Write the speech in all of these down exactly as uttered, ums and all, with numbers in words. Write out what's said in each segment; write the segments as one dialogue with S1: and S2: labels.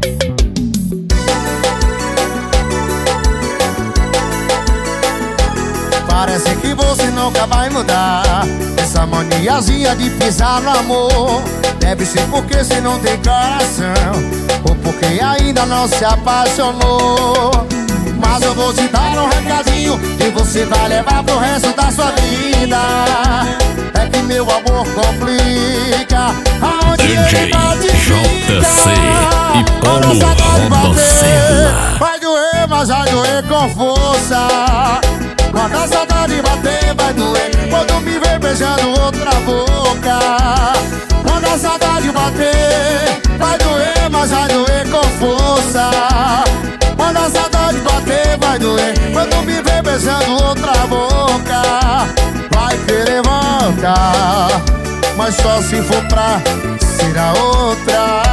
S1: Parece que você nunca vai mudar. Essa maniazinha de pisar no amor deve ser porque você não tem coração, ou porque ainda não se apaixonou. Mas eu vou te dar um recadinho que você vai levar pro resto da sua vida. É que meu amor complica. Aonde
S2: D J J C e Paulo Rodocella.
S1: vai doer, mas vai doer com força. Quando a saudade bater, vai doer. Quando me ver beijando outra boca. Quando a saudade bater, vai doer, mas vai doer com força. Quando a saudade bater, vai doer. Quando me ver beijando outra boca, vai querer voltar, mas só se for pra ser a outra.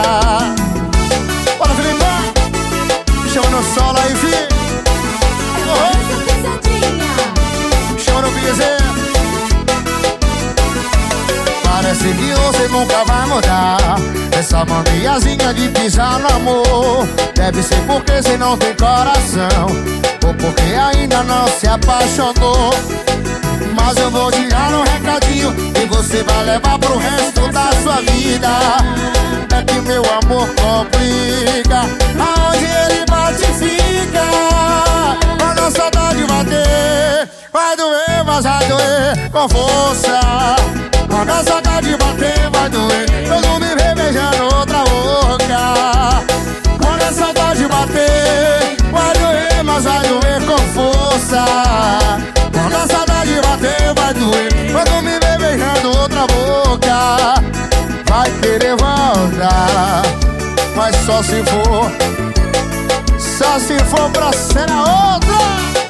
S1: Bora, Felipe! Chama no solo aí, filho! Chama no piseiro! Parece que você nunca vai mudar. Essa maniazinha de pisar no amor deve ser porque você não tem coração, ou porque ainda não se apaixonou. Mas eu vou te dar um recadinho que você vai levar pro resto da sua vida. É que meu amor complica. Aonde ele bate fica. Quando a saudade bater, vai doer, mas vai doer com força. Quando a saudade bater, vai doer. Quando me ver beijando outra boca. Quando a saudade bater, vai doer, mas vai doer com força. Quando a saudade bater, vai doer. Quando me ver beijando outra boca, vai querer voltar, mas só se for, só se for pra ser a outra.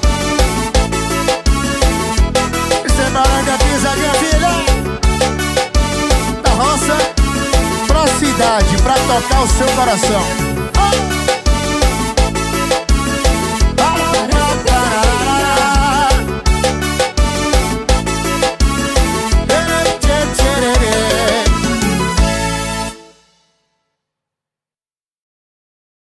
S1: Isso é baranga, pisadinha, filha da roça pra cidade, pra tocar o seu coração.